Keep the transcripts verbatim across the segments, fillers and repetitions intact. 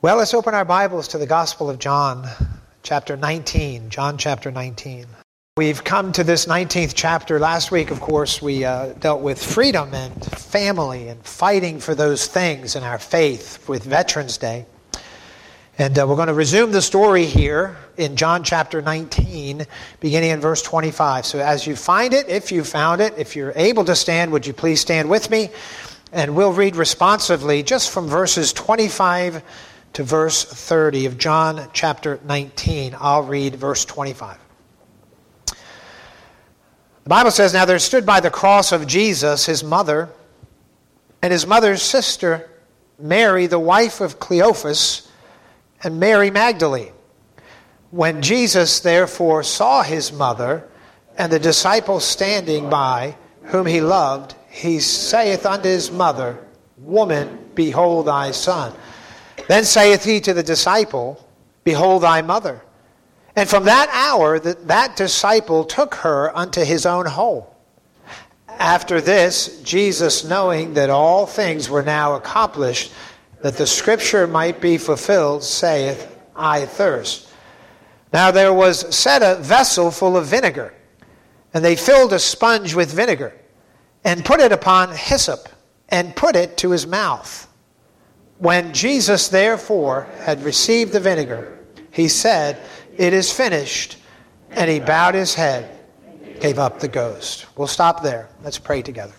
Well, let's open our Bibles to the Gospel of John, chapter nineteen. John chapter nineteen. We've come to this nineteenth chapter. Last week, of course, we uh, dealt with freedom and family and fighting for those things in our faith with Veterans Day. And uh, we're going to resume the story here in John chapter nineteen, beginning in verse twenty-five. So as you find it, if you found it, if you're able to stand, would you please stand with me? And we'll read responsively just from verses twenty-five to verse thirty of John chapter nineteen. I'll read verse twenty-five. The Bible says, "Now there stood by the cross of Jesus his mother and his mother's sister, Mary, the wife of Cleophas, and Mary Magdalene. When Jesus therefore saw his mother and the disciple standing by, whom he loved, he saith unto his mother, Woman, behold thy son. Then saith he to the disciple, Behold thy mother. And from that hour that, that disciple took her unto his own home. After this, Jesus, knowing that all things were now accomplished, that the scripture might be fulfilled, saith, I thirst. Now there was set a vessel full of vinegar, and they filled a sponge with vinegar, and put it upon hyssop, and put it to his mouth. When Jesus therefore had received the vinegar, he said, It is finished. And he bowed his head, gave up the ghost." We'll stop there. Let's pray together.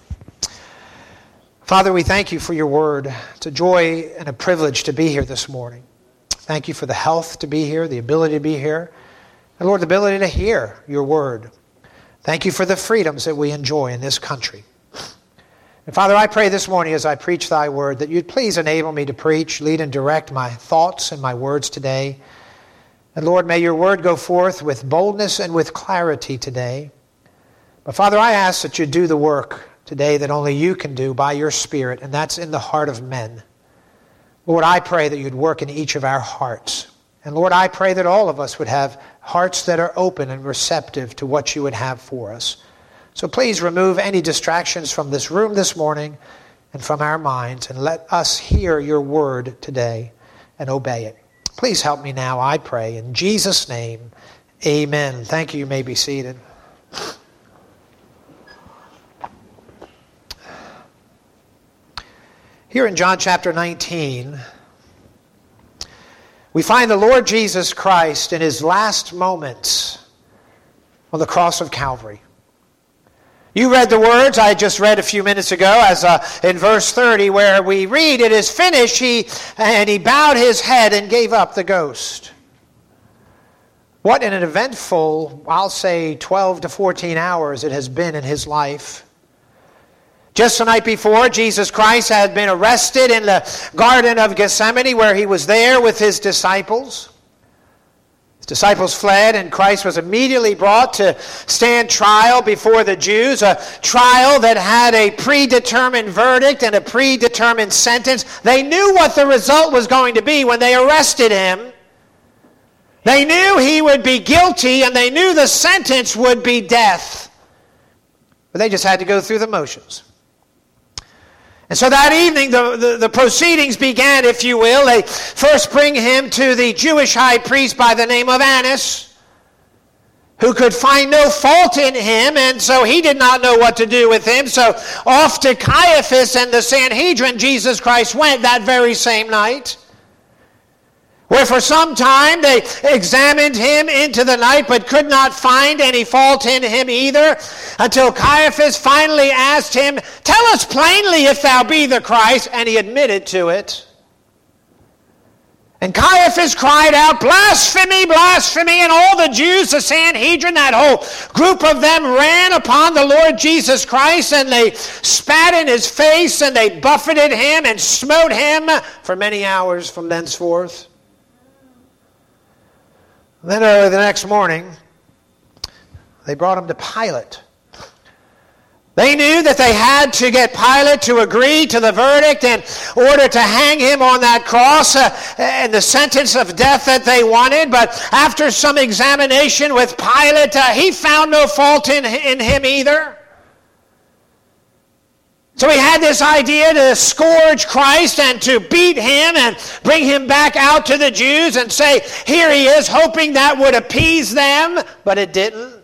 Father, we thank you for your word. It's a joy and a privilege to be here this morning. Thank you for the health to be here, the ability to be here, and Lord, the ability to hear your word. Thank you for the freedoms that we enjoy in this country. And Father, I pray this morning as I preach thy word that you'd please enable me to preach, lead and direct my thoughts and my words today. And Lord, may your word go forth with boldness and with clarity today. But Father, I ask that you do the work today that only you can do by your Spirit, and that's in the heart of men. Lord, I pray that you'd work in each of our hearts. And Lord, I pray that all of us would have hearts that are open and receptive to what you would have for us. So please remove any distractions from this room this morning and from our minds, and let us hear your word today and obey it. Please help me now, I pray. In Jesus' name, amen. Thank you. You may be seated. Here in John chapter nineteen, we find the Lord Jesus Christ in his last moments on the cross of Calvary. You read the words I just read a few minutes ago, as uh, in verse thirty, where we read, "It is finished," he, and he bowed his head and gave up the ghost. What an eventful, I'll say twelve to fourteen hours it has been in his life. Just the night before, Jesus Christ had been arrested in the Garden of Gethsemane, where he was there with his disciples. His disciples fled, and Christ was immediately brought to stand trial before the Jews, a trial that had a predetermined verdict and a predetermined sentence. They knew what the result was going to be when they arrested him. They knew he would be guilty, and they knew the sentence would be death. But they just had to go through the motions. And so that evening, the, the, the proceedings began, if you will. They first bring him to the Jewish high priest by the name of Annas, who could find no fault in him, and so he did not know what to do with him. So off to Caiaphas and the Sanhedrin Jesus Christ went that very same night, where for some time they examined him into the night, but could not find any fault in him either, until Caiaphas finally asked him, "Tell us plainly if thou be the Christ," and he admitted to it. And Caiaphas cried out, "Blasphemy, blasphemy!" And all the Jews, the Sanhedrin, that whole group of them ran upon the Lord Jesus Christ, and they spat in his face, and they buffeted him and smote him for many hours from thenceforth. Then early the next morning, they brought him to Pilate. They knew that they had to get Pilate to agree to the verdict in order to hang him on that cross uh, and the sentence of death that they wanted. But after some examination with Pilate, uh, he found no fault in, in him either. So he had this idea to scourge Christ and to beat him and bring him back out to the Jews and say, here he is, hoping that would appease them, but it didn't.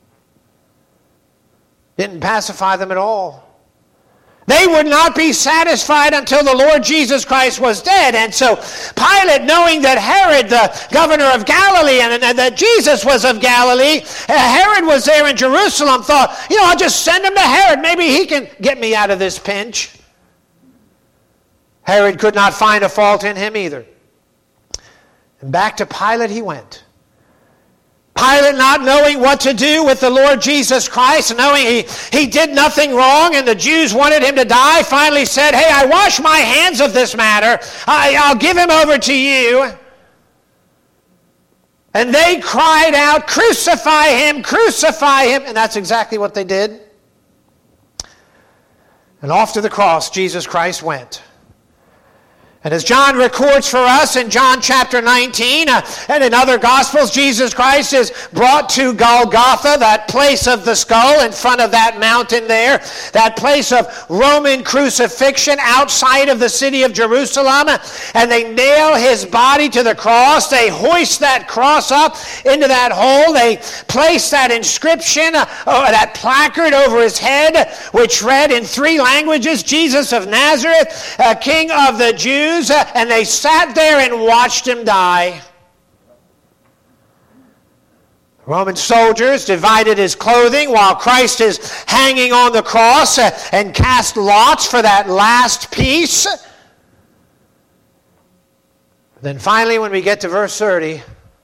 Didn't pacify them at all. They would not be satisfied until the Lord Jesus Christ was dead. And so Pilate, knowing that Herod, the governor of Galilee, and, and that Jesus was of Galilee, uh, Herod was there in Jerusalem, thought, you know, I'll just send him to Herod. Maybe he can get me out of this pinch. Herod could not find a fault in him either. And back to Pilate he went. Pilate, not knowing what to do with the Lord Jesus Christ, knowing he, he did nothing wrong and the Jews wanted him to die, finally said, hey, I wash my hands of this matter. I, I'll give him over to you. And they cried out, crucify him, crucify him. And that's exactly what they did. And off to the cross Jesus Christ went. And as John records for us in John chapter nineteen, uh, and in other Gospels, Jesus Christ is brought to Golgotha, that place of the skull in front of that mountain there, that place of Roman crucifixion outside of the city of Jerusalem, and they nail his body to the cross. They hoist that cross up into that hole. They place that inscription, uh, that placard over his head, which read in three languages, Jesus of Nazareth, uh, King of the Jews. And they sat there and watched him die. Roman soldiers divided his clothing while Christ is hanging on the cross and cast lots for that last piece. Then finally, when we get to verse thirty,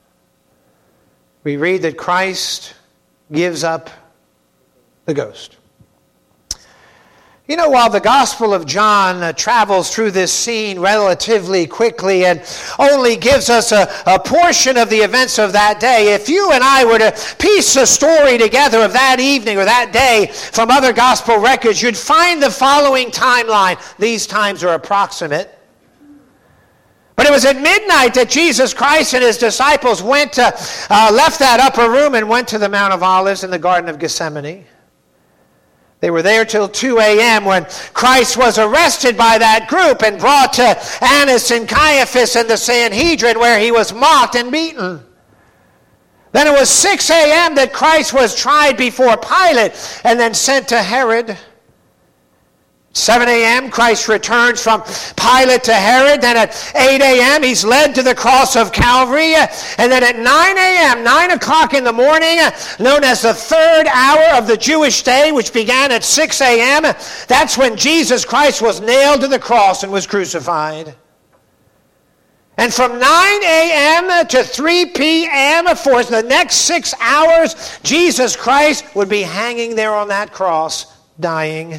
we read that Christ gives up the ghost. You know, while the Gospel of John uh, travels through this scene relatively quickly and only gives us a, a portion of the events of that day, if you and I were to piece a story together of that evening or that day from other Gospel records, you'd find the following timeline. These times are approximate. But it was at midnight that Jesus Christ and his disciples went to, uh, left that upper room and went to the Mount of Olives in the Garden of Gethsemane. They were there till two a.m. when Christ was arrested by that group and brought to Annas and Caiaphas and the Sanhedrin, where he was mocked and beaten. Then it was six a.m. that Christ was tried before Pilate and then sent to Herod. seven a.m. Christ returns from Pilate to Herod. Then at eight a.m. he's led to the cross of Calvary. And then at nine a.m., nine o'clock in the morning, known as the third hour of the Jewish day, which began at six a.m., that's when Jesus Christ was nailed to the cross and was crucified. And from nine a.m. to three p.m. for the next six hours, Jesus Christ would be hanging there on that cross, dying.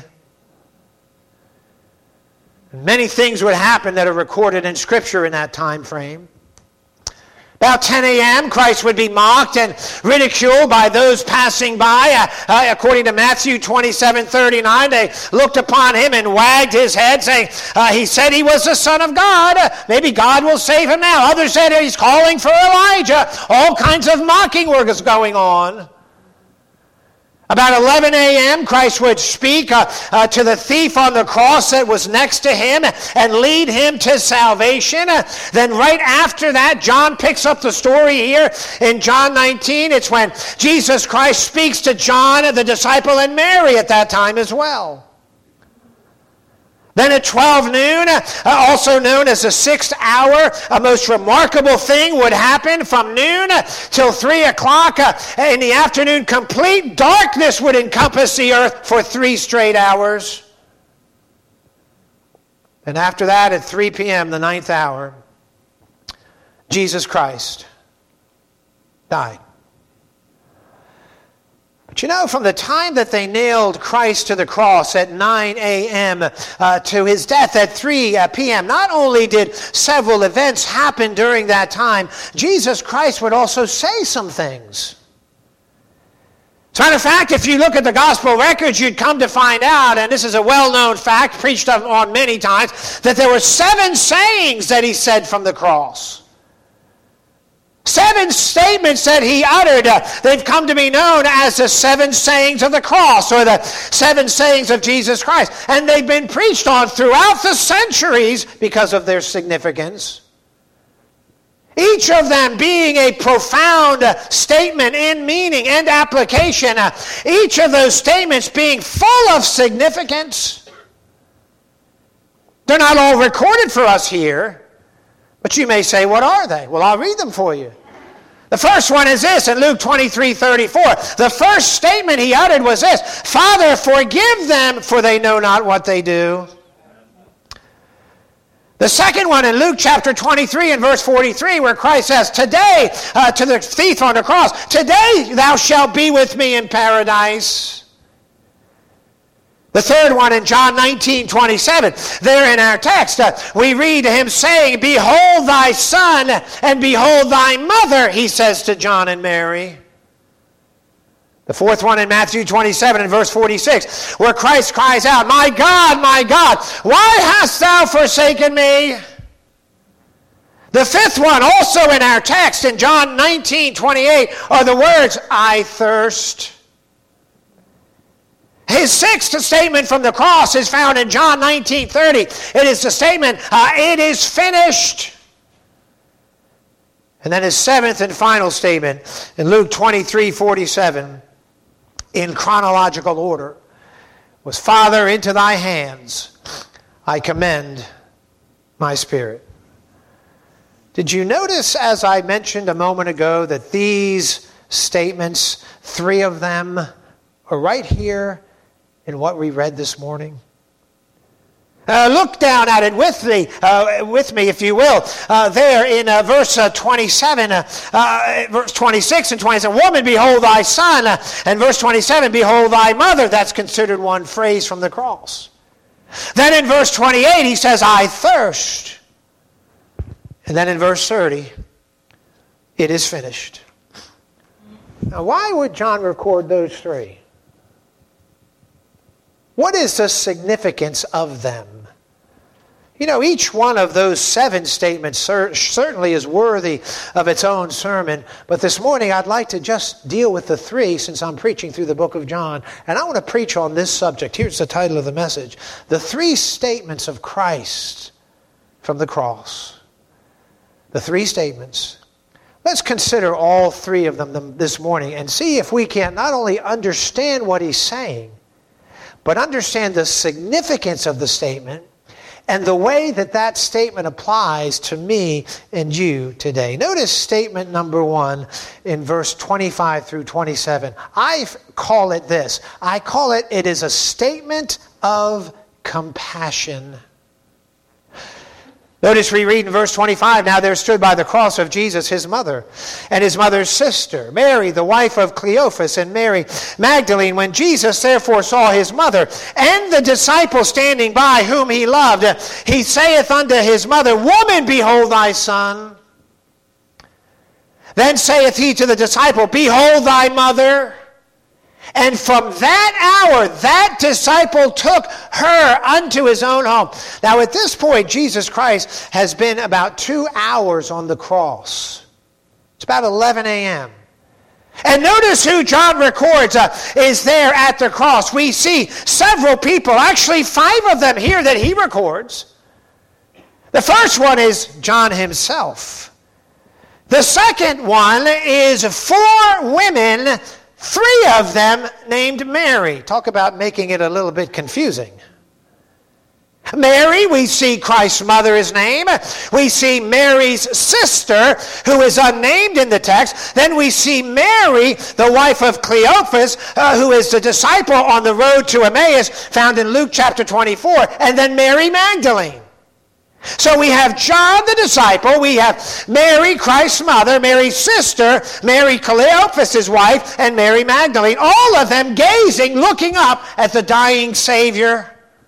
Many things would happen that are recorded in Scripture in that time frame. About ten a.m., Christ would be mocked and ridiculed by those passing by. Uh, uh, according to Matthew twenty-seven thirty-nine, they looked upon him and wagged his head, saying, uh, he said he was the Son of God. Uh, maybe God will save him now. Others said he's calling for Elijah. All kinds of mocking was going on. About eleven a.m., Christ would speak uh, uh, to the thief on the cross that was next to him and lead him to salvation. Uh, then right after that, John picks up the story here in John nineteen. It's when Jesus Christ speaks to John, the disciple, and Mary at that time as well. Then at twelve noon, uh, also known as the sixth hour, a most remarkable thing would happen from noon till three o'clock uh, in the afternoon. Complete darkness would encompass the earth for three straight hours. And after that, at three p.m., the ninth hour, Jesus Christ died. But you know, from the time that they nailed Christ to the cross at nine a.m. Uh, to his death at three p.m., not only did several events happen during that time, Jesus Christ would also say some things. As a matter of fact, if you look at the gospel records, you'd come to find out, and this is a well-known fact, preached on many times, that there were seven sayings that he said from the cross. Seven statements that he uttered. Uh, they've come to be known as the seven sayings of the cross, or the seven sayings of Jesus Christ. And they've been preached on throughout the centuries because of their significance. Each of them being a profound uh, statement in meaning and application. Uh, each of those statements being full of significance. They're not all recorded for us here. But you may say, what are they? Well, I'll read them for you. The first one is this in Luke twenty-three thirty-four. The first statement he uttered was this: Father, forgive them, for they know not what they do. The second one in Luke chapter twenty-three and verse forty-three, where Christ says, Today, uh, to the thief on the cross, today thou shalt be with me in paradise. The third one in John nineteen twenty-seven, there in our text, uh, we read him saying, Behold thy son, and behold thy mother, he says to John and Mary. The fourth one in Matthew twenty-seven and verse forty-six, where Christ cries out, My God, my God, why hast thou forsaken me? The fifth one, also in our text in John nineteen twenty-eight, are the words, I thirst. His sixth statement from the cross is found in John nineteen thirty. It is the statement, uh, it is finished. And then his seventh and final statement in Luke twenty-three forty-seven, in chronological order, was, Father, into thy hands I commend my spirit. Did you notice, as I mentioned a moment ago, that these statements, three of them, are right here in what we read this morning? Uh, look down at it with me, uh, with me, if you will. Uh, there in uh, verse uh, twenty-seven, uh, uh, verse twenty-six and twenty-seven. Woman, behold thy son, uh, and verse twenty-seven, behold thy mother. That's considered one phrase from the cross. Then in verse twenty-eight, he says, I thirst. And then in verse thirty, it is finished. Now, why would John record those three? What is the significance of them? You know, each one of those seven statements cer- certainly is worthy of its own sermon. But this morning I'd like to just deal with the three, since I'm preaching through the book of John. And I want to preach on this subject. Here's the title of the message: The Three Statements of Christ from the Cross. The three statements. Let's consider all three of them this morning and see if we can not only understand what he's saying, but understand the significance of the statement and the way that that statement applies to me and you today. Notice statement number one in verse twenty-five through twenty-seven. I call it this. I call it, it is a statement of compassion. Notice we read in verse twenty-five, Now there stood by the cross of Jesus his mother and his mother's sister, Mary, the wife of Cleophas, and Mary Magdalene. When Jesus therefore saw his mother and the disciple standing by whom he loved, he saith unto his mother, Woman, behold thy son. Then saith he to the disciple, Behold thy mother. And from that hour, that disciple took her unto his own home. Now at this point, Jesus Christ has been about two hours on the cross. It's about eleven a.m. And notice who John records uh, is there at the cross. We see several people, actually five of them here that he records. The first one is John himself. The second one is four women, three of them named Mary. Talk about making it a little bit confusing. Mary, we see Christ's mother is named. We see Mary's sister, who is unnamed in the text. Then we see Mary, the wife of Cleophas, uh, who is the disciple on the road to Emmaus, found in Luke chapter twenty-four. And then Mary Magdalene. So we have John the disciple, we have Mary, Christ's mother, Mary's sister, Mary Cleophas' wife, and Mary Magdalene, all of them gazing, looking up at the dying Savior.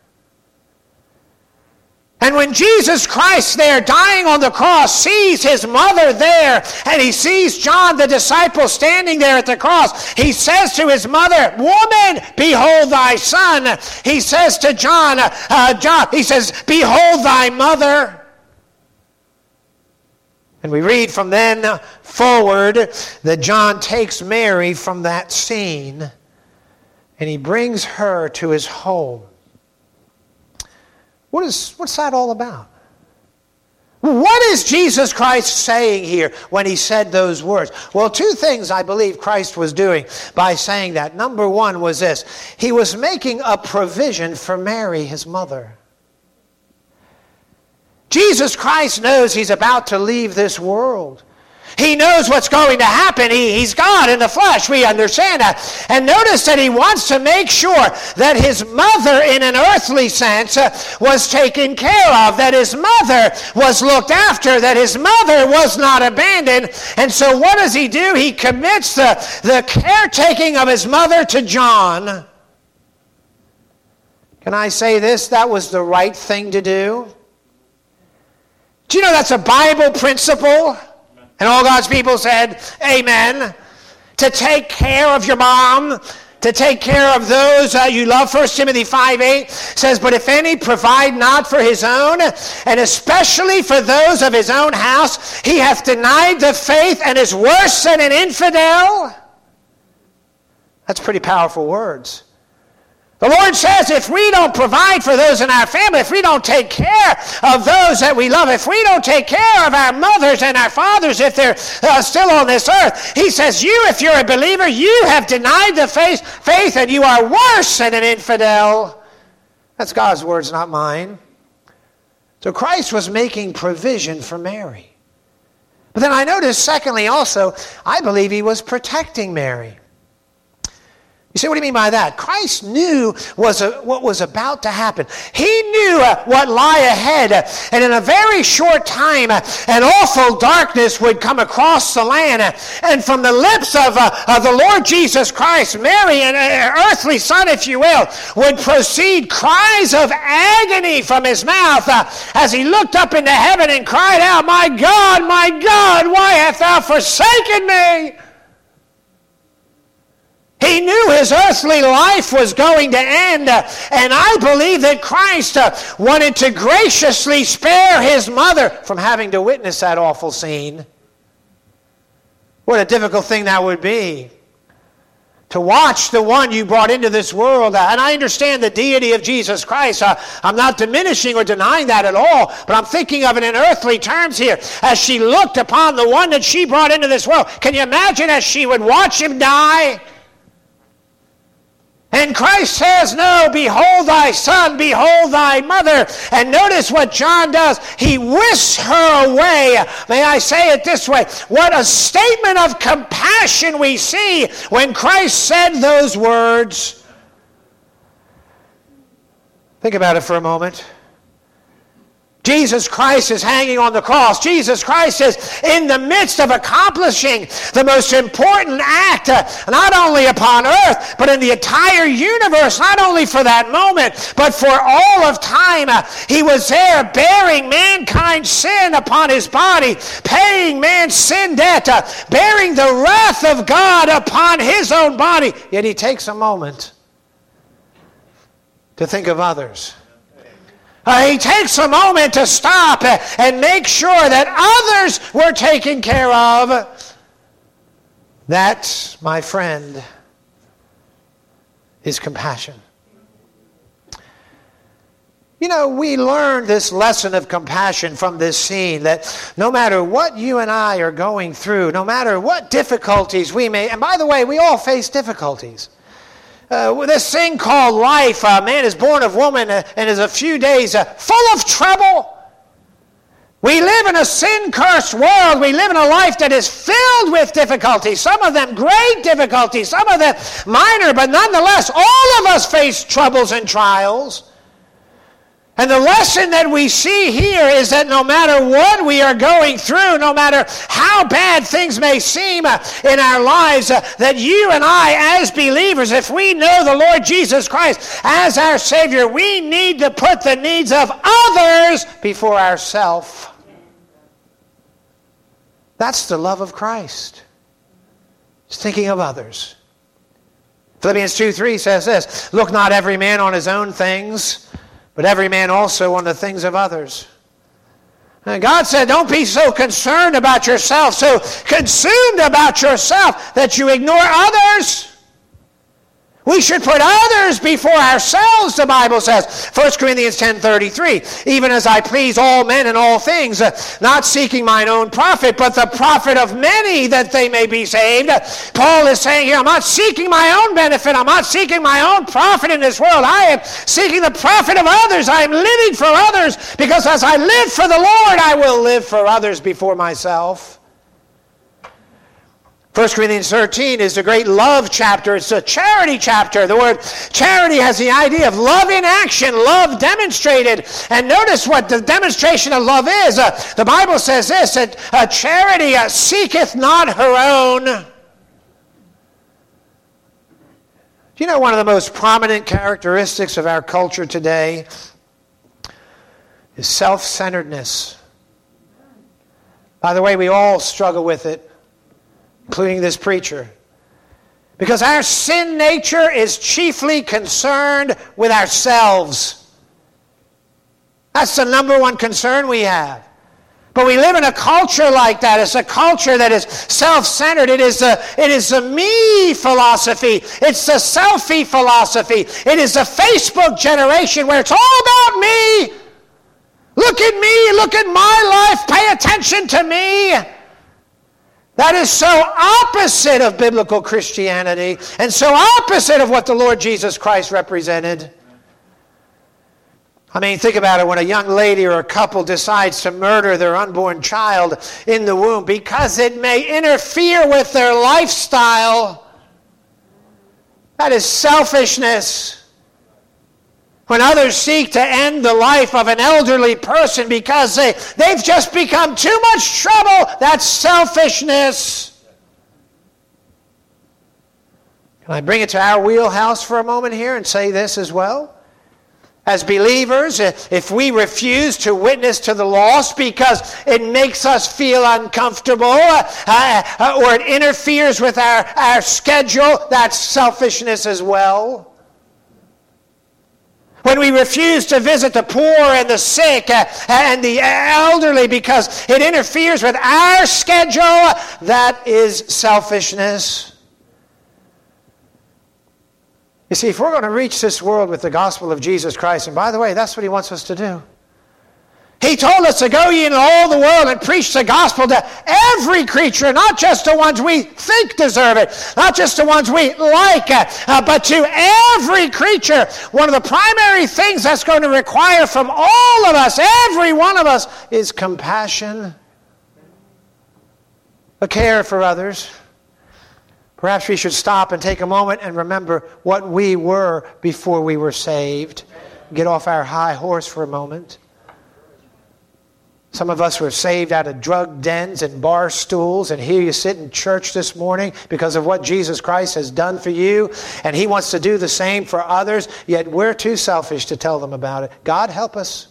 And when Jesus Christ there dying on the cross sees his mother there, and he sees John the disciple standing there at the cross, he says to his mother, Woman, behold thy son. He says to John, uh, John, he says, Behold thy mother. And we read from then forward that John takes Mary from that scene and he brings her to his home. What is, what's that all about? What is Jesus Christ saying here when he said those words? Well, two things I believe Christ was doing by saying that. Number one was this. He was making a provision for Mary, his mother. Jesus Christ knows he's about to leave this world. He knows what's going to happen. He, he's God in the flesh. We understand that. And notice that he wants to make sure that his mother, in an earthly sense, uh, was taken care of, that his mother was looked after, that his mother was not abandoned. And so what does he do? He commits the, the caretaking of his mother to John. Can I say this? That was the right thing to do. Do you know that's a Bible principle? And all God's people said, amen. To take care of your mom, to take care of those uh, you love. First Timothy five eight says, but if any provide not for his own, and especially for those of his own house, he hath denied the faith and is worse than an infidel. That's pretty powerful words. The Lord says if we don't provide for those in our family, if we don't take care of those that we love, if we don't take care of our mothers and our fathers if they're uh, still on this earth, he says you, if you're a believer, you have denied the faith, faith and you are worse than an infidel. That's God's words, not mine. So Christ was making provision for Mary. But then I noticed, secondly, also, I believe he was protecting Mary. You say, what do you mean by that? Christ knew was a, what was about to happen. He knew uh, what lay ahead. Uh, and in a very short time, uh, an awful darkness would come across the land. Uh, and from the lips of, uh, of the Lord Jesus Christ, Mary, an uh, earthly son, if you will, would proceed cries of agony from his mouth uh, as he looked up into heaven and cried out, my God, my God, why hast thou forsaken me? He knew his earthly life was going to end, uh, and I believe that Christ uh, wanted to graciously spare his mother from having to witness that awful scene. What a difficult thing that would be. To watch the one you brought into this world. Uh, and I understand the deity of Jesus Christ. Uh, I'm not diminishing or denying that at all, but I'm thinking of it in earthly terms here. As she looked upon the one that she brought into this world. Can you imagine as she would watch him die? And Christ says, no, behold thy son, behold thy mother. And notice what John does. He whisks her away. May I say it this way? What a statement of compassion we see when Christ said those words. Think about it for a moment. Jesus Christ is hanging on the cross. Jesus Christ is in the midst of accomplishing the most important act, uh, not only upon earth, but in the entire universe, not only for that moment, but for all of time. Uh, he was there bearing mankind's sin upon his body, paying man's sin debt, uh, bearing the wrath of God upon his own body. Yet he takes a moment to think of others. Uh, he takes a moment to stop uh, and make sure that others were taken care of. That, my friend, is compassion. You know, we learned this lesson of compassion from this scene, that no matter what you and I are going through, no matter what difficulties we may, and by the way, we all face difficulties. Uh, this thing called life, uh, man is born of woman uh, and is a few days uh, full of trouble. We live in a sin-cursed world. We live in a life that is filled with difficulties. Some of them great difficulties, some of them minor, but nonetheless, all of us face troubles and trials. And the lesson that we see here is that no matter what we are going through, no matter how bad things may seem uh, in our lives, uh, that you and I as believers, if we know the Lord Jesus Christ as our Savior, we need to put the needs of others before ourselves. That's the love of Christ. It's thinking of others. Philippians two three says this, look not every man on his own things, but every man also on the things of others. And God said, don't be so concerned about yourself, so consumed about yourself that you ignore others. We should put others before ourselves, the Bible says. First Corinthians ten thirty-three. Even as I please all men in all things, uh, not seeking mine own profit, but the profit of many that they may be saved. Paul is saying here, I'm not seeking my own benefit. I'm not seeking my own profit in this world. I am seeking the profit of others. I am living for others, because as I live for the Lord, I will live for others before myself. First Corinthians thirteen is a great love chapter. It's a charity chapter. The word charity has the idea of love in action, love demonstrated. And notice what the demonstration of love is. Uh, the Bible says this, that uh, charity uh, seeketh not her own. Do you know one of the most prominent characteristics of our culture today is self-centeredness? By the way, we all struggle with it, including this preacher. Because our sin nature is chiefly concerned with ourselves. That's the number one concern we have. But we live in a culture like that. It's a culture that is self-centered. It is a, it is a me philosophy. It's a selfie philosophy. It is a Facebook generation where it's all about me. Look at me. Look at my life. Pay attention to me. That is so opposite of biblical Christianity and so opposite of what the Lord Jesus Christ represented. I mean, think about it. When a young lady or a couple decides to murder their unborn child in the womb because it may interfere with their lifestyle, that is selfishness. When others seek to end the life of an elderly person because they, they've just become too much trouble, that's selfishness. Can I bring it to our wheelhouse for a moment here and say this as well? As believers, if we refuse to witness to the lost because it makes us feel uncomfortable uh, or it interferes with our, our schedule, that's selfishness as well. When we refuse to visit the poor and the sick uh, and the elderly because it interferes with our schedule, that is selfishness. You see, if we're going to reach this world with the gospel of Jesus Christ, and by the way, that's what He wants us to do. He told us to go ye into all the world and preach the gospel to every creature, not just the ones we think deserve it, not just the ones we like, uh, but to every creature. One of the primary things that's going to require from all of us, every one of us, is compassion, a care for others. Perhaps we should stop and take a moment and remember what we were before we were saved. Get off our high horse for a moment. Some of us were saved out of drug dens and bar stools, and here you sit in church this morning because of what Jesus Christ has done for you, and He wants to do the same for others, yet we're too selfish to tell them about it. God help us.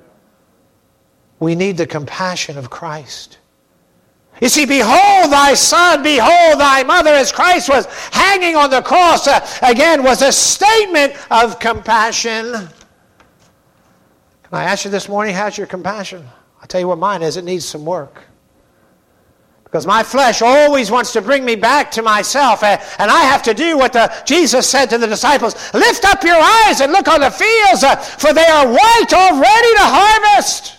We need the compassion of Christ. You see, behold thy son, behold thy mother, as Christ was hanging on the cross, uh, again, was a statement of compassion. Can I ask you this morning, how's your compassion? I'll tell you what mine is. It needs some work. Because my flesh always wants to bring me back to myself. And I have to do what the, Jesus said to the disciples. Lift up your eyes and look on the fields, uh, for they are white already to harvest.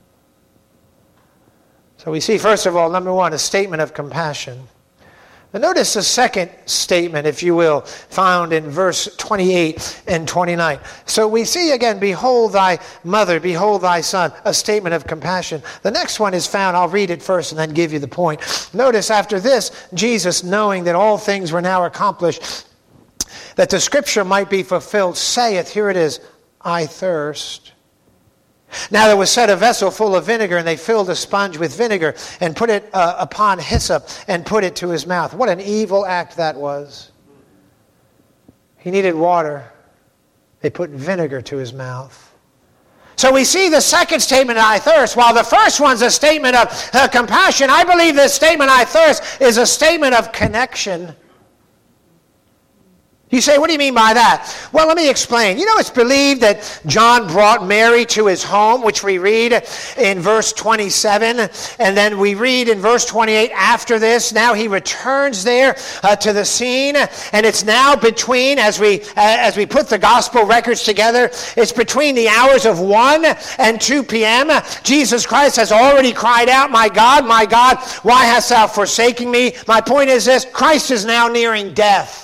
So we see, first of all, number one, a statement of compassion. Now notice the second statement, if you will, found in verse twenty-eight and twenty-nine. So we see again, behold thy mother, behold thy son, a statement of compassion. The next one is found, I'll read it first and then give you the point. Notice after this, Jesus, knowing that all things were now accomplished, that the scripture might be fulfilled, saith, here it is, I thirst. Now there was set a vessel full of vinegar, and they filled a sponge with vinegar and put it uh, upon hyssop and put it to his mouth. What an evil act that was. He needed water. They put vinegar to his mouth. So we see the second statement, I thirst. While the first one's a statement of uh, compassion, I believe this statement, I thirst, is a statement of connection. You say, what do you mean by that? Well, let me explain. You know, it's believed that John brought Mary to his home, which we read in verse twenty-seven. And then we read in verse twenty-eight, after this, now he returns there uh, to the scene. And it's now between, as we uh, as we put the gospel records together, it's between the hours of one and two p.m. Jesus Christ has already cried out, my God, my God, why hast thou forsaken me? My point is this, Christ is now nearing death.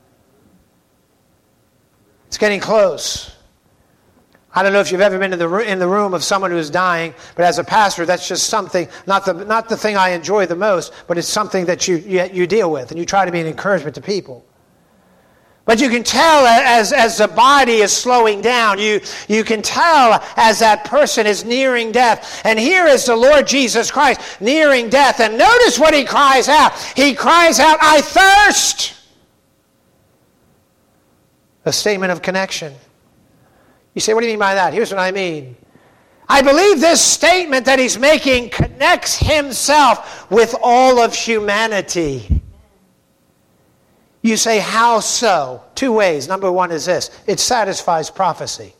It's getting close. I don't know if you've ever been in the in the room of someone who is dying, but as a pastor, that's just something, not the not the thing I enjoy the most, but it's something that you you, you deal with, and you try to be an encouragement to people. But you can tell as as the body is slowing down, you you can tell as that person is nearing death. And here is the Lord Jesus Christ nearing death. And notice what he cries out. He cries out, I thirst. A statement of connection. You say, what do you mean by that? Here's what I mean. I believe this statement that he's making connects himself with all of humanity. You say, how so? Two ways. Number one is this. It satisfies prophecy.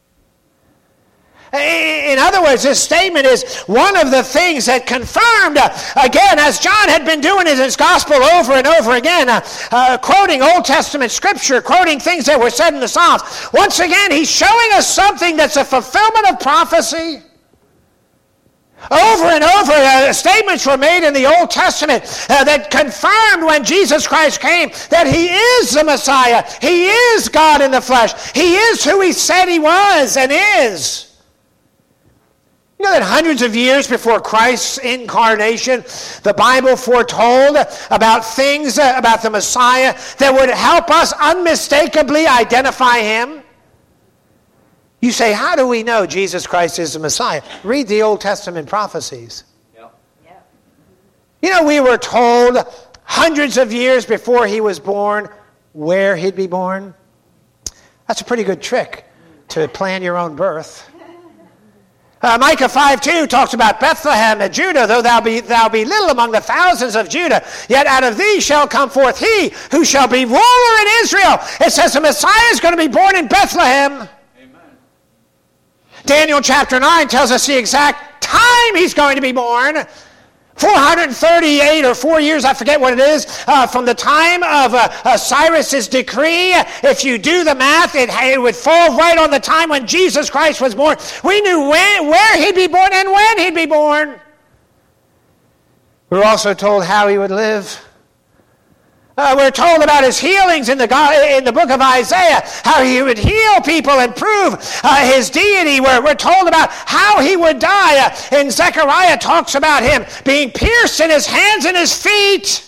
In other words, this statement is one of the things that confirmed, uh, again, as John had been doing in his gospel over and over again, uh, uh, quoting Old Testament scripture, quoting things that were said in the Psalms. Once again, he's showing us something that's a fulfillment of prophecy. Over and over, uh, statements were made in the Old Testament uh, that confirmed when Jesus Christ came that he is the Messiah. He is God in the flesh. He is who he said he was and is. You know that hundreds of years before Christ's incarnation, the Bible foretold about things, uh, about the Messiah, that would help us unmistakably identify him? You say, how do we know Jesus Christ is the Messiah? Read the Old Testament prophecies. Yep. Yep. You know, we were told hundreds of years before he was born where he'd be born. That's a pretty good trick to plan your own birth. Uh, Micah five two talks about Bethlehem and Judah, though thou be, thou be little among the thousands of Judah, yet out of thee shall come forth he who shall be ruler in Israel. It says the Messiah is going to be born in Bethlehem. Amen. Daniel chapter nine tells us the exact time he's going to be born. four hundred thirty-eight or four years, I forget what it is, uh, from the time of uh, uh, Cyrus's decree. If you do the math, it, it would fall right on the time when Jesus Christ was born. We knew when, where he'd be born and when he'd be born. We were also told how he would live. Uh, we're told about his healings in the in the book of Isaiah, how he would heal people and prove uh, his deity. We're, we're told about how he would die. Uh, and Zechariah talks about him being pierced in his hands and his feet.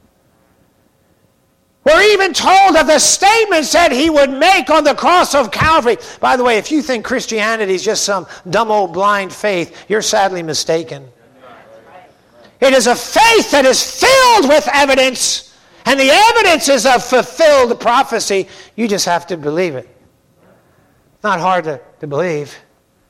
We're even told of the statements that he would make on the cross of Calvary. By the way, if you think Christianity is just some dumb old blind faith, you're sadly mistaken. It is a faith that is filled with evidence. And the evidence is of fulfilled prophecy. You just have to believe it. Not hard to, to believe.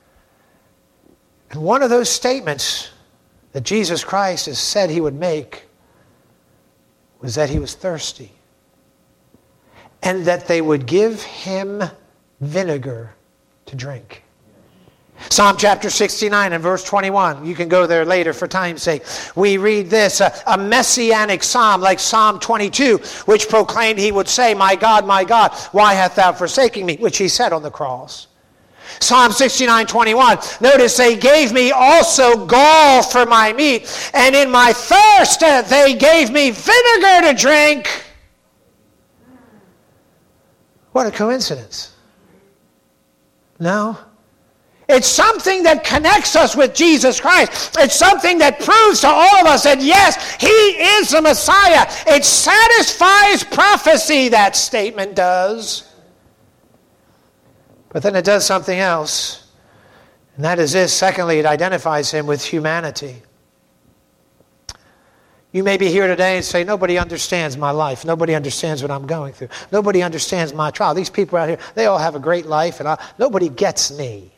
And one of those statements that Jesus Christ has said he would make was that he was thirsty. And that they would give him vinegar to drink. Psalm chapter sixty-nine and verse twenty-one. You can go there later for time's sake. We read this, a, a messianic psalm like Psalm twenty-two, which proclaimed he would say, my God, my God, why hast thou forsaken me? Which he said on the cross. Psalm sixty-nine twenty-one. Notice they gave me also gall for my meat, and in my thirst they gave me vinegar to drink. What a coincidence. No. It's something that connects us with Jesus Christ. It's something that proves to all of us that yes, he is the Messiah. It satisfies prophecy, that statement does. But then it does something else. And that is this. Secondly, it identifies him with humanity. You may be here today and say, nobody understands my life. Nobody understands what I'm going through. Nobody understands my trial. These people out here, they all have a great life, and I, nobody gets me.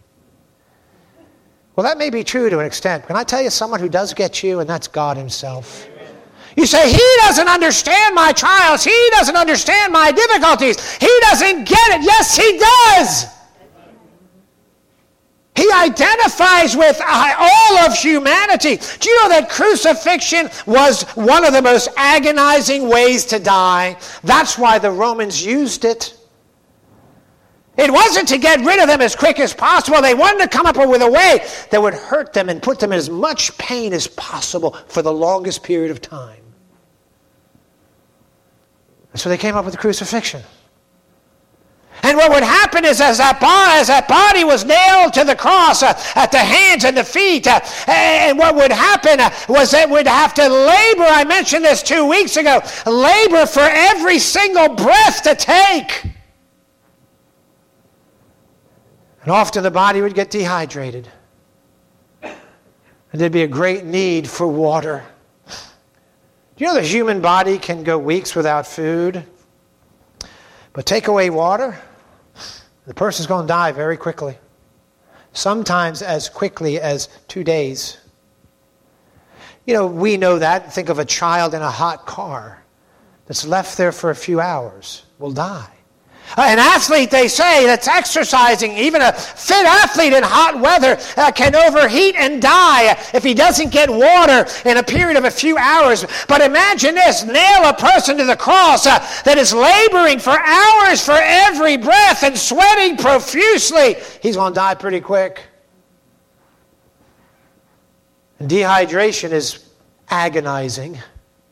Well, that may be true to an extent. Can I tell you someone who does get you, and that's God himself? You say, he doesn't understand my trials. He doesn't understand my difficulties. He doesn't get it. Yes, he does. He identifies with all of humanity. Do you know that crucifixion was one of the most agonizing ways to die? That's why the Romans used it. It wasn't to get rid of them as quick as possible. They wanted to come up with a way that would hurt them and put them in as much pain as possible for the longest period of time. And so they came up with the crucifixion. And what would happen is as that, body, as that body was nailed to the cross uh, at the hands and the feet, uh, and what would happen uh, was it would have to labor, I mentioned this two weeks ago, labor for every single breath to take. And often the body would get dehydrated. And there'd be a great need for water. Do you know the human body can go weeks without food? But take away water, the person's going to die very quickly. Sometimes as quickly as two days. You know, we know that. Think of a child in a hot car that's left there for a few hours will die. An athlete, they say, that's exercising, even a fit athlete in hot weather, uh, can overheat and die if he doesn't get water in a period of a few hours. But imagine this, nail a person to the cross uh, that is laboring for hours for every breath and sweating profusely. He's going to die pretty quick. And dehydration is agonizing.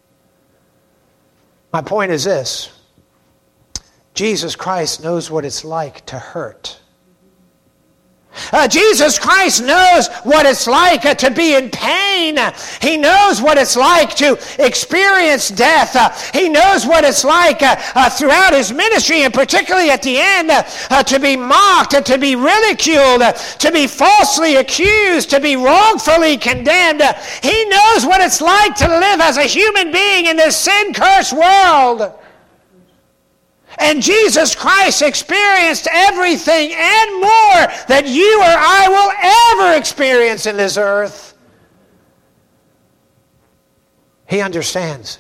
My point is this. Jesus Christ knows what it's like to hurt. Uh, Jesus Christ knows what it's like uh, to be in pain. He knows what it's like to experience death. Uh, he knows what it's like uh, uh, throughout his ministry, and particularly at the end, uh, uh, to be mocked, uh, to be ridiculed, uh, to be falsely accused, to be wrongfully condemned. Uh, he knows what it's like to live as a human being in this sin-cursed world. And Jesus Christ experienced everything and more that you or I will ever experience in this earth. He understands.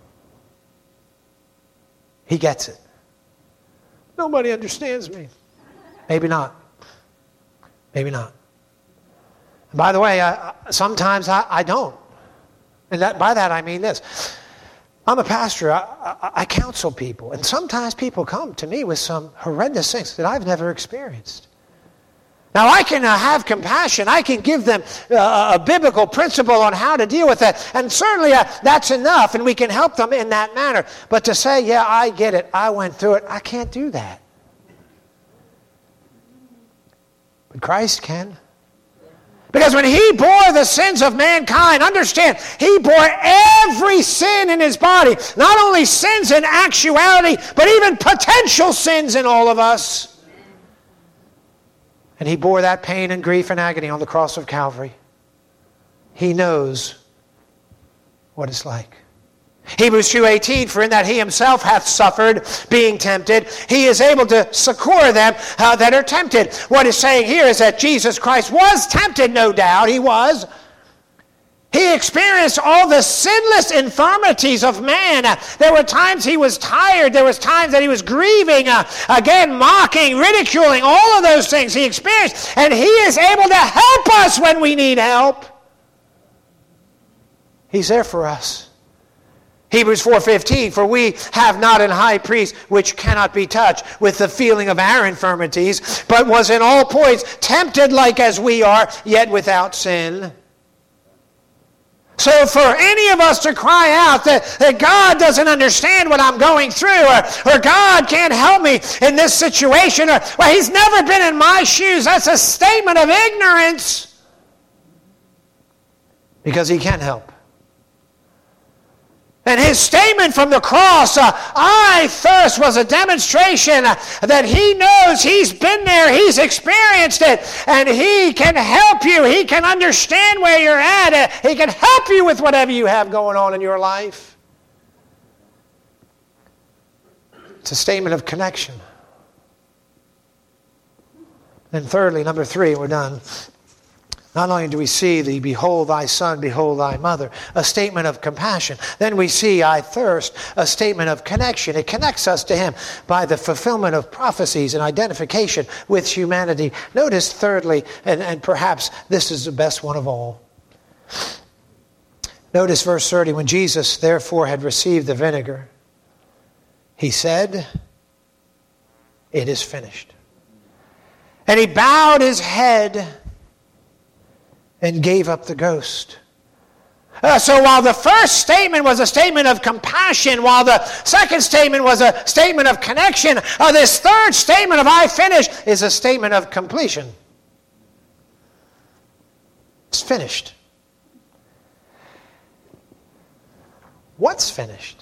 He gets it. Nobody understands me. Maybe not. Maybe not. And by the way, I, sometimes I, I don't. And that, by that I mean this. I'm a pastor. I, I, I counsel people. And sometimes people come to me with some horrendous things that I've never experienced. Now, I can uh, have compassion. I can give them uh, a biblical principle on how to deal with that. And certainly uh, that's enough, and we can help them in that manner. But to say, yeah, I get it. I went through it. I can't do that. But Christ can. Because when he bore the sins of mankind, understand, he bore every sin in his body. Not only sins in actuality, but even potential sins in all of us. And he bore that pain and grief and agony on the cross of Calvary. He knows what it's like. Hebrews two eighteen, for in that he himself hath suffered, being tempted, he is able to succor them uh, that are tempted. What it's saying here is that Jesus Christ was tempted, no doubt, he was. He experienced all the sinless infirmities of man. Uh, there were times he was tired, there was times that he was grieving, uh, again, mocking, ridiculing, all of those things he experienced. And he is able to help us when we need help. He's there for us. Hebrews four fifteen, for we have not an high priest which cannot be touched with the feeling of our infirmities, but was in all points tempted like as we are, yet without sin. So for any of us to cry out that, that God doesn't understand what I'm going through, or, or God can't help me in this situation, or well, he's never been in my shoes, that's a statement of ignorance. Because he can help. And his statement from the cross, uh, I thirst, was a demonstration uh, that he knows, he's been there, he's experienced it, and he can help you. He can understand where you're at. Uh, he can help you with whatever you have going on in your life. It's a statement of connection. And thirdly, number three, we're done. Not only do we see the behold thy son, behold thy mother, a statement of compassion. Then we see I thirst, a statement of connection. It connects us to him by the fulfillment of prophecies and identification with humanity. Notice thirdly, and, and perhaps this is the best one of all. Notice verse thirty, when Jesus therefore had received the vinegar, he said, it is finished. And he bowed his head and gave up the ghost. Uh, so while the first statement was a statement of compassion, while the second statement was a statement of connection, uh, this third statement of I finish is a statement of completion. It's finished. What's finished?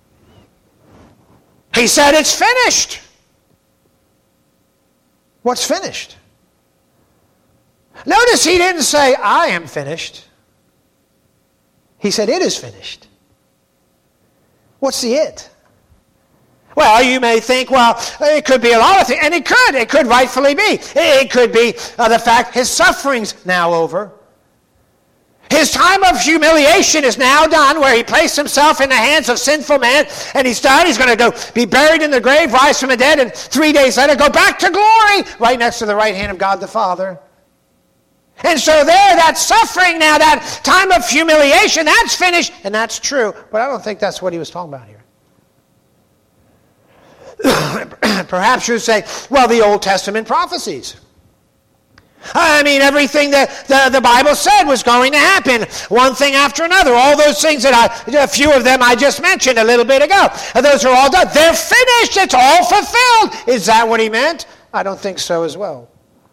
He said it's finished. What's finished? Notice he didn't say, I am finished. He said, it is finished. What's the it? Well, you may think, well, it could be a lot of things, and it could. It could rightfully be. It could be uh, the fact his suffering's now over. His time of humiliation is now done, where he placed himself in the hands of sinful man, and he's done. He's going to go be buried in the grave, rise from the dead, and three days later go back to glory, right next to the right hand of God the Father. And so there, that suffering now, that time of humiliation, that's finished, and that's true. But I don't think that's what he was talking about here. Perhaps you say, well, the Old Testament prophecies. I mean, everything that the, the Bible said was going to happen, one thing after another. All those things that I, a few of them I just mentioned a little bit ago, those are all done. They're finished. It's all fulfilled. Is that what he meant? I don't think so as well.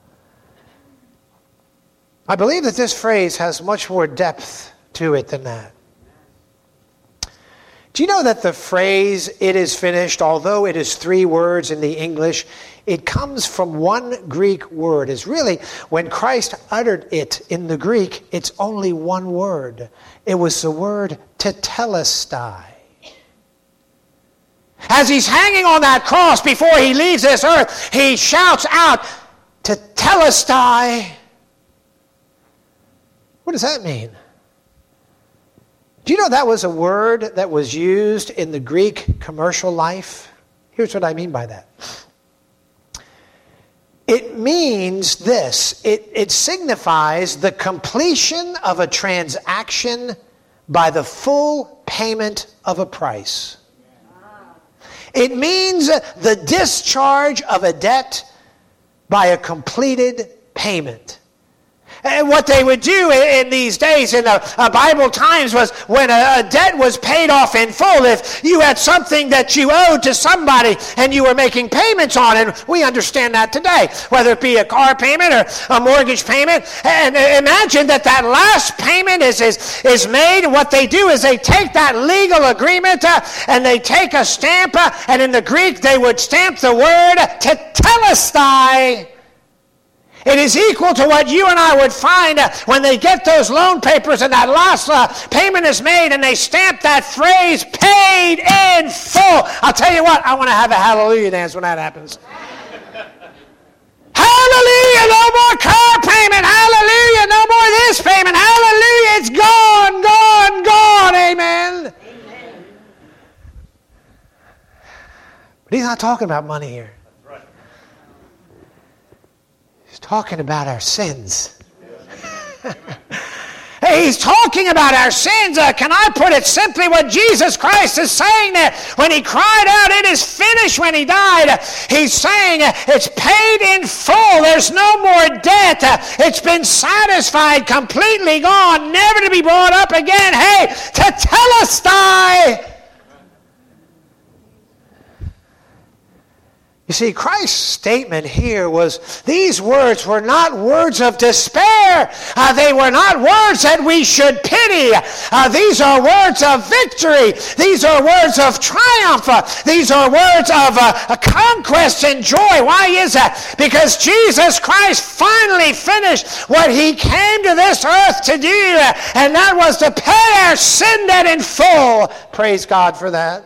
I believe that this phrase has much more depth to it than that. Do you know that the phrase, it is finished, although it is three words in the English, it comes from one Greek word. It's really, when Christ uttered it in the Greek, it's only one word. It was the word tetelestai. As he's hanging on that cross before he leaves this earth, he shouts out, tetelestai. What does that mean? Do you know that was a word that was used in the Greek commercial life? Here's what I mean by that. It means this. It, it signifies the completion of a transaction by the full payment of a price. It means the discharge of a debt by a completed payment. And what they would do in these days, in the uh, Bible times, was when a, a debt was paid off in full, if you had something that you owed to somebody and you were making payments on it, we understand that today, whether it be a car payment or a mortgage payment. And imagine that that last payment is, is, is made, and what they do is they take that legal agreement uh, and they take a stamp, uh, and in the Greek they would stamp the word tetelestai. It is equal to what you and I would find uh, when they get those loan papers and that last uh, payment is made and they stamp that phrase, paid in full. I'll tell you what, I want to have a hallelujah dance when that happens. Hallelujah, no more car payment. Hallelujah, no more this payment. Hallelujah, it's gone, gone, gone. Amen. Amen. But he's not talking about money here. Talking about our sins. He's talking about our sins. Uh, can I put it simply what Jesus Christ is saying there? When he cried out, it is finished when he died, uh, he's saying uh, it's paid in full. There's no more debt. Uh, it's been satisfied, completely gone, never to be brought up again. Hey, tetelestai. You see, Christ's statement here was, these words were not words of despair. Uh, they were not words that we should pity. Uh, these are words of victory. These are words of triumph. Uh, these are words of uh, conquest and joy. Why is that? Because Jesus Christ finally finished what he came to this earth to do, and that was to pay our sin debt in full. Praise God for that.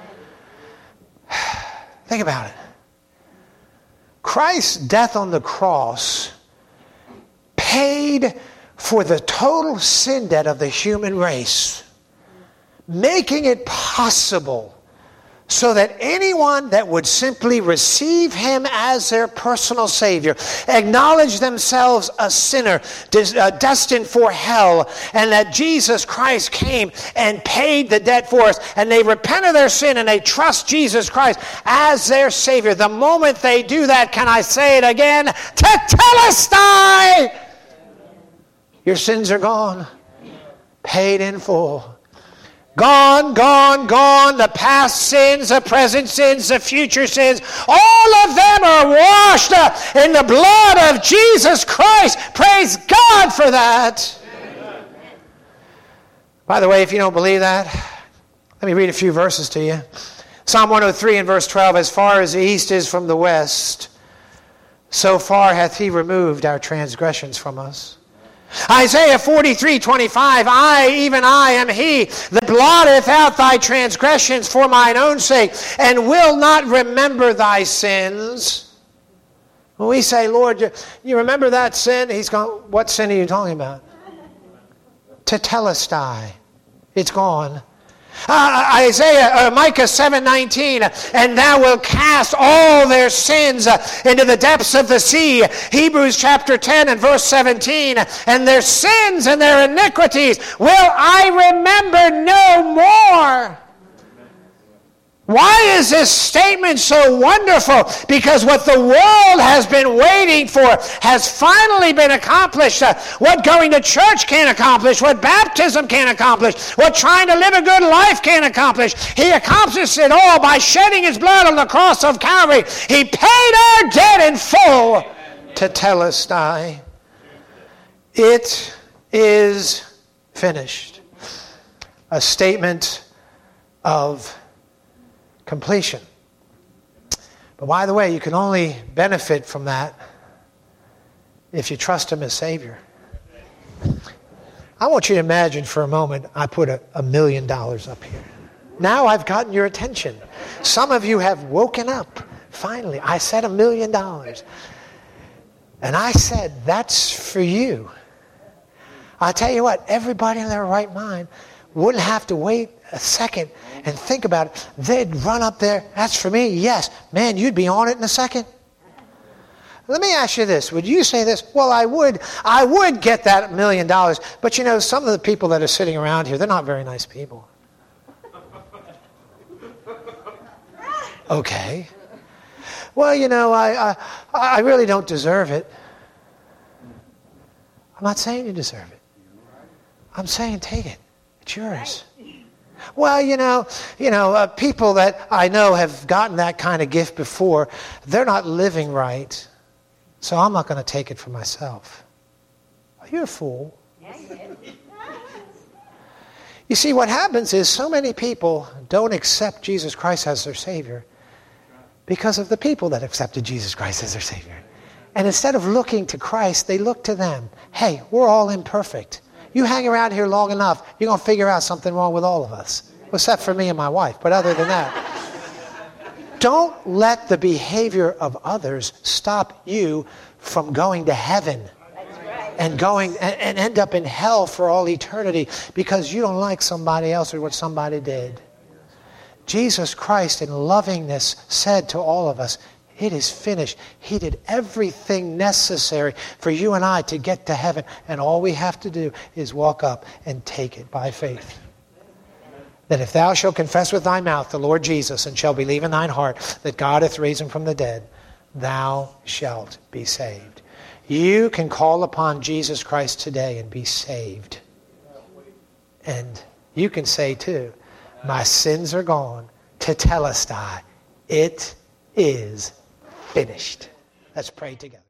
Think about it. Christ's death on the cross paid for the total sin debt of the human race, making it possible so that anyone that would simply receive him as their personal Savior, acknowledge themselves a sinner des- uh, destined for hell, and that Jesus Christ came and paid the debt for us, and they repent of their sin and they trust Jesus Christ as their Savior. The moment they do that, can I say it again? Tetelestai! Your sins are gone, paid in full. Gone, gone, gone. The past sins, the present sins, the future sins, all of them are washed in the blood of Jesus Christ. Praise God for that. Amen. By the way, if you don't believe that, let me read a few verses to you. Psalm one oh three and verse twelve, as far as the east is from the west, so far hath he removed our transgressions from us. Isaiah forty-three twenty-five, I, even I, am he that blotteth out thy transgressions for mine own sake, and will not remember thy sins. When we say, Lord, you remember that sin? He's gone, what sin are you talking about? Tetelestai. It's gone. Uh, Isaiah, uh, Micah seven nineteen, and thou wilt cast all their sins uh, into the depths of the sea. Hebrews chapter ten and verse seventeen, and their sins and their iniquities will I remember no more. Why is this statement so wonderful? Because what the world has been waiting for has finally been accomplished. Uh, what going to church can't accomplish, what baptism can't accomplish, what trying to live a good life can't accomplish, he accomplished it all by shedding his blood on the cross of Calvary. He paid our debt in full. Tetelestai. It is finished. A statement of completion. But by the way, you can only benefit from that if you trust him as Savior. I want you to imagine for a moment I put a, a million dollars up here. Now I've gotten your attention. Some of you have woken up. Finally, I said a million dollars. And I said, that's for you. I'll tell you what, everybody in their right mind wouldn't have to wait a second and think about it. They'd run up there. That's for me? Yes. Man, you'd be on it in a second. Let me ask you this. Would you say this? Well, I would. I would get that million dollars. But you know, some of the people that are sitting around here, they're not very nice people. Okay. Well, you know, I, I, I really don't deserve it. I'm not saying you deserve it. I'm saying take it. It's yours. Well, you know, you know, uh, people that I know have gotten that kind of gift before, they're not living right, so I'm not going to take it for myself. You're a fool. You see, what happens is so many people don't accept Jesus Christ as their Savior because of the people that accepted Jesus Christ as their Savior. And instead of looking to Christ, they look to them. Hey, we're all imperfect. You hang around here long enough, you're going to figure out something wrong with all of us. Except for me and my wife. But other than that, don't let the behavior of others stop you from going to heaven. And going and, and end up in hell for all eternity because you don't like somebody else or what somebody did. Jesus Christ in lovingness said to all of us, it is finished. He did everything necessary for you and I to get to heaven. And all we have to do is walk up and take it by faith. That if thou shalt confess with thy mouth the Lord Jesus and shalt believe in thine heart that God hath raised him from the dead, thou shalt be saved. You can call upon Jesus Christ today and be saved. And you can say too, my sins are gone. Tetelestai. It is finished. Let's pray together.